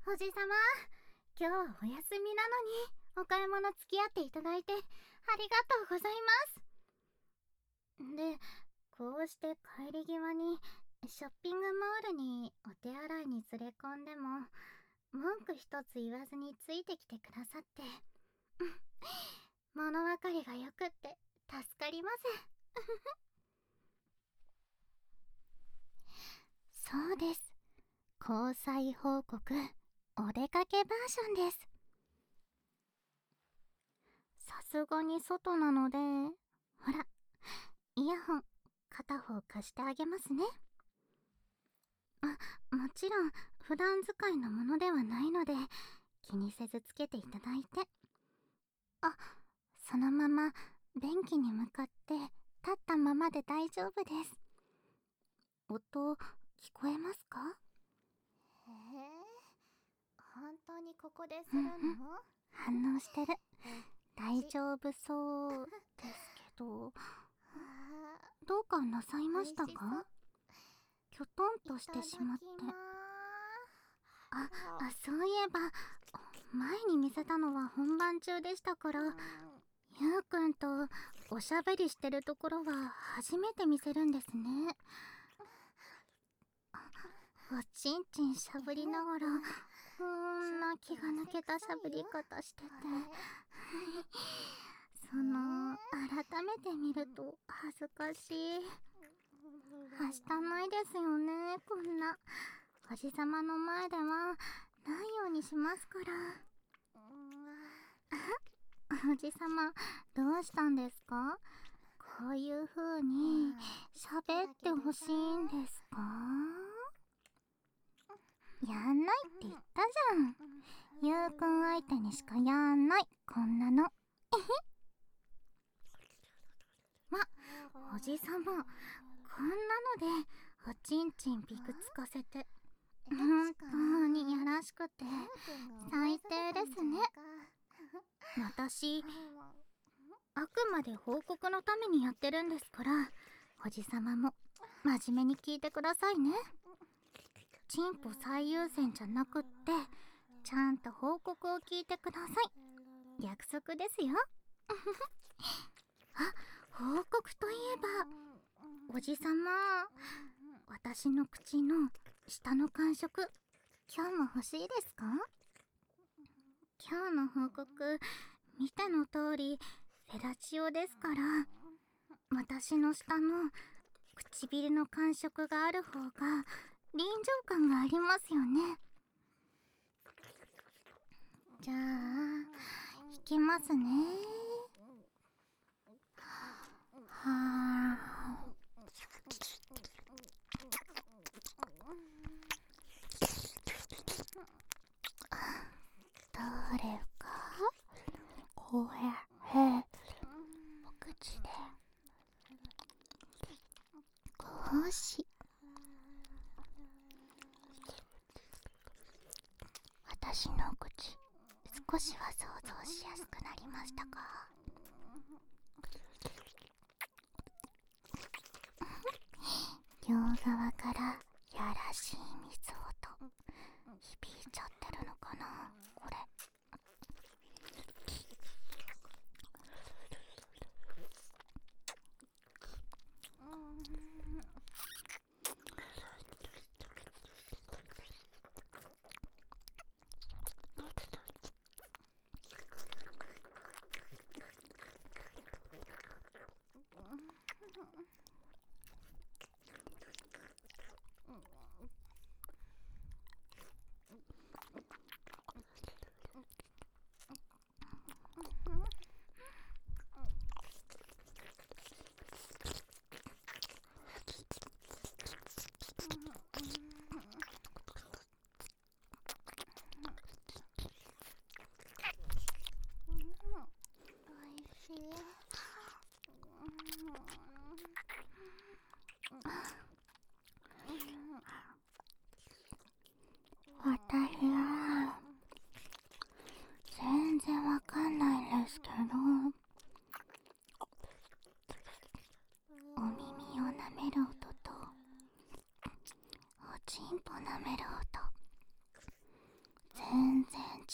おじさま、今日はお休みなのにお買い物付き合っていただいてありがとうございます。で、こうして帰り際にショッピングモールにお手洗いに連れ込んでも文句一つ言わずについてきてくださって物分かりがよくって助かります。そうです、交際報告お出かけバージョンです。さすがに外なので、ほら、イヤホン片方貸してあげますね。もちろん普段使いのものではないので気にせずつけていただいて、そのまま便器に向かって立ったままで大丈夫です。音聞こえますか？本当にここでするの？反応してる。大丈夫そうですけど、どうかなさいましたか？きょとんとしてしまって。そういえば前に見せたのは本番中でしたから、ゆうくんとおしゃべりしてるところは初めて見せるんですね。おちんちんしゃぶりながらこんな気が抜けたしゃぶり方してて改めて見ると恥ずかしい。はしたないですよね、こんなおじさまの前ではないようにしますから。おじさまどうしたんですか？こういう風に喋ってほしいんですか？やんないって言ったじゃん。ゆうくん相手にしかやんない、こんなの。おじさま、こんなのでおちんちんビクつかせて本当にやらしくて最低ですね。私あくまで報告のためにやってるんですから、おじさまも真面目に聞いてくださいね。チンポ最優先じゃなくってちゃんと報告を聞いてください。約束ですよ。報告といえば、おじさま、私の口の下の感触今日も欲しいですか？今日の報告見ての通りフェラチオですから、私の下の唇の感触がある方が臨場感がありますよね。じゃあいきますね。どれかこれお口で少し私の口少しは想像しやすくなりましたか？両側からやらしい水音響いちゃってるのかな、これ。私は全然わかんないんですけど、お耳を舐める音とおちんぽ舐める音全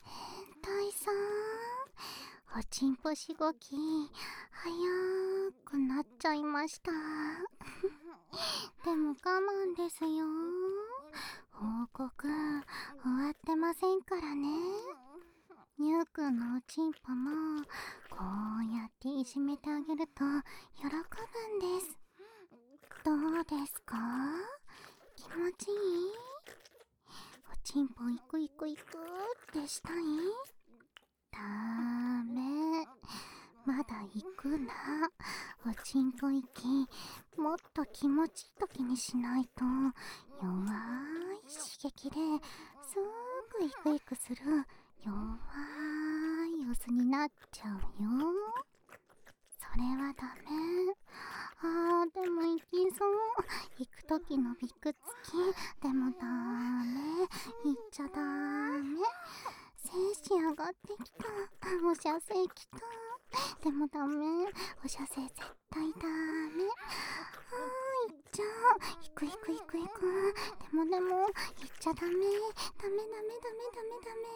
変態さん、おちんぽしごき早くなっちゃいましたでも我慢ですよ。報告終わってませんからね。ニューくんのおちんぽもこうやっていじめてあげると喜ぶんです。どうですか？気持ちいい？おちんぽいくいくいくってしたい？ダメ。まだ行くな。おちんぽ息もっと気持ちいい時にしないと弱い刺激ですぐイクイクする弱いオスになっちゃうよ。それはダメ。でも行きそう。行く時のビクつき。でもダメ。行っちゃダメ。精子上がってきた。お射精きた。でもダメ。お射精絶対ダメ。行っちゃう。行く行く行く行く。でも行っちゃダメ。ダメダメダメダメダメ。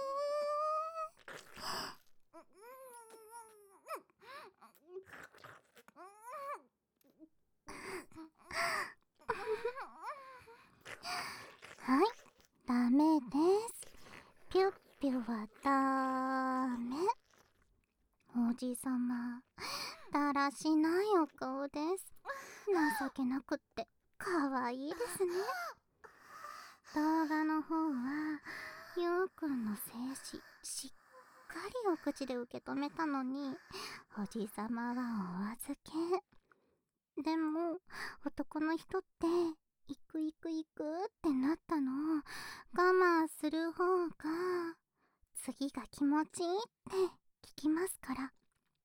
はい、ダメです。ピュッピュはダメ。おじさま、だらしないお顔です。情けなくってかわいいですね。動画の方はゆうくんの精子しっかりお口で受け止めたのに、おじさまはお預け。でも男の人って行く行く行くってなったのを我慢する方が次が気持ちいいって聞きますから。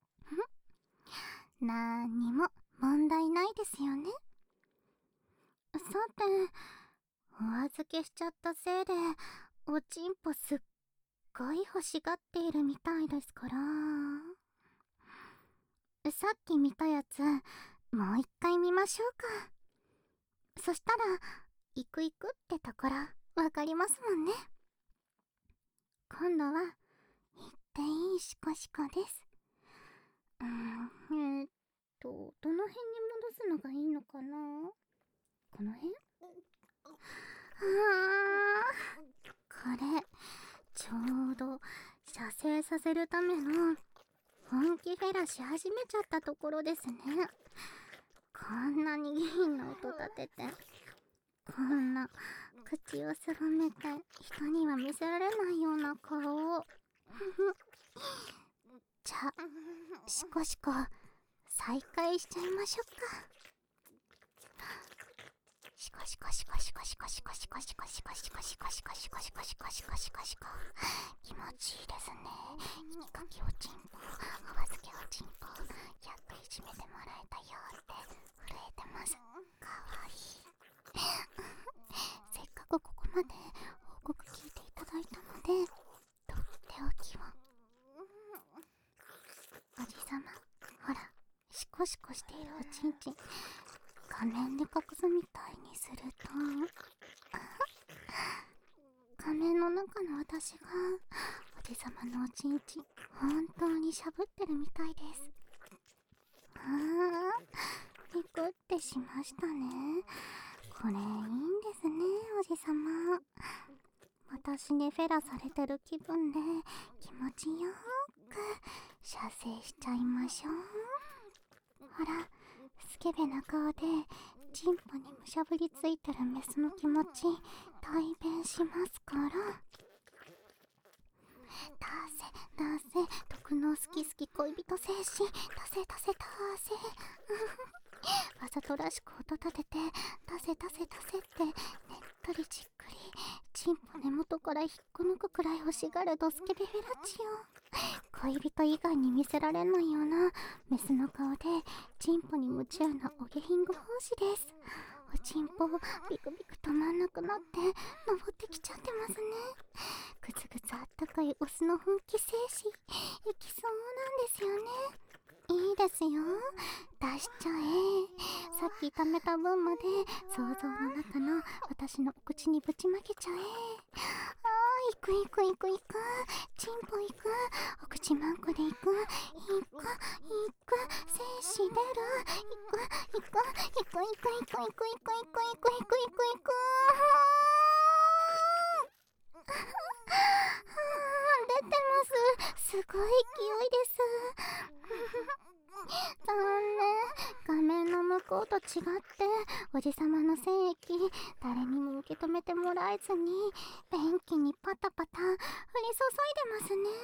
なーにも問題ないですよね。さて、お預けしちゃったせいでおちんぽすっごい欲しがっているみたいですから、さっき見たやつもう一回見ましょうか。そしたら行く行くってところわかりますもんね。今度は行っていいシコシコです。どの辺に戻すのがいいのかな？この辺？これちょうど射精させるための本気フェラし始めちゃったところですね。こんなに下品な音立てて、こんな口をすぼめて人には見せられないような顔をじゃあシコシコ再開しちゃいましょうか。シコシコシコシコシコシコシコシコシコシコシコシコシコシコシコシコシコシコ。気持ちいいですね。息かきおちんぽ、お預けおちんぽ、やっといじめてもらえたよって震えてます。かわいいせっかくここまで報告聞いていただいたので、とっておきを。おじさま、ほら、シコシコしているおちんちん画面で隠すみたいにすると画面の中の私がおじさまのおちんちん本当にしゃぶってるみたいです。ピクってしましたね。これいいんですね、おじさま。私にフェラされてる気分で気持ちよく射精しちゃいましょう。ほら、スケベな顔でチンポにむしゃぶりついてるメスの気持ち代弁しますから。出せ毒の好き好き恋人精子、出せわざとらしく音立てて出せってねっとりじっくりチンポ根元から引っこ抜くくらい欲しがるドスケベフェラチオ。恋人以外に見せられないようなメスの顔でチンポに夢中なお下品語奉仕です。おちんぽビクビク止まんなくなって登ってきちゃってますね。グツグツあったかいオスの本気精子いきそうなんですよね。いいですよ、出しちゃえ。さっき貯めた分まで想像の中の私のお口にぶちまけちゃえ。 いくいくいくいく、チンポいく、お口マンコでいく、いくいく、精子出る、いくいくいくいくいくいくいくいくいくいくいくいく、出てます。すごい勢いです。残念。画面の向こうと違っておじさまの精液誰にも受け止めてもらえずに便器にパタパタ降り注いでますね。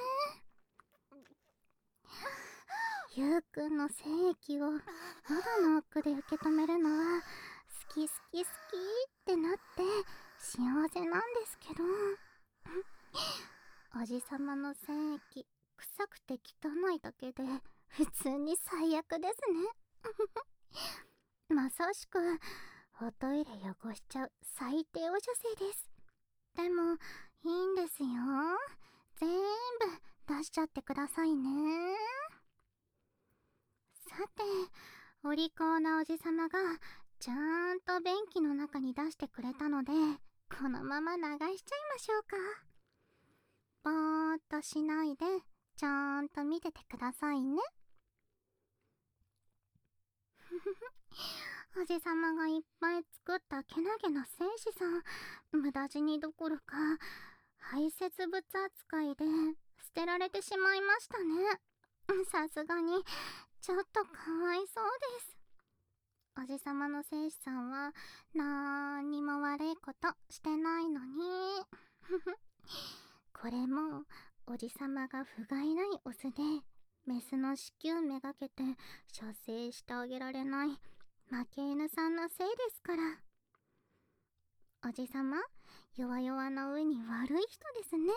ゆうくんの精液を喉の奥で受け止めるのは好き好き好きってなって幸せなんですけど、おじさまの精液臭くて汚いだけで普通に最悪ですね。まさしくおトイレ汚しちゃう最低お女性です。でもいいんですよ、全部出しちゃってくださいね。さて、お利口なおじさまがちゃんと便器の中に出してくれたのでこのまま流しちゃいましょうか。ぼーっとしないでちゃんと見ててくださいね。おじさまがいっぱい作ったけなげな戦士さん、無駄死にどころか排泄物扱いで捨てられてしまいましたね。さすがにちょっとかわいそうです。おじさまの戦士さんはなんにも悪いことしてないのに。これもおじさまが不甲斐ないオスでメスの子宮めがけて射精してあげられない負け犬さんのせいですから。おじさま弱々の上に悪い人ですね。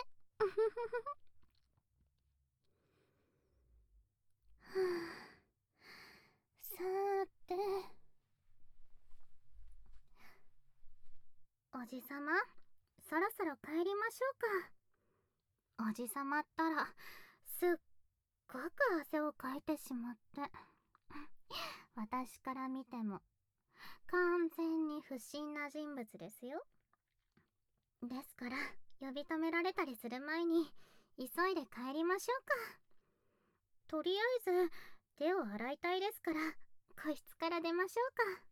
さーて、おじさまそろそろ帰りましょうか。おじさまったらすっごく汗をかいてしまって私から見ても完全に不審な人物ですよ。ですから呼び止められたりする前に急いで帰りましょうか。とりあえず手を洗いたいですから個室から出ましょうか。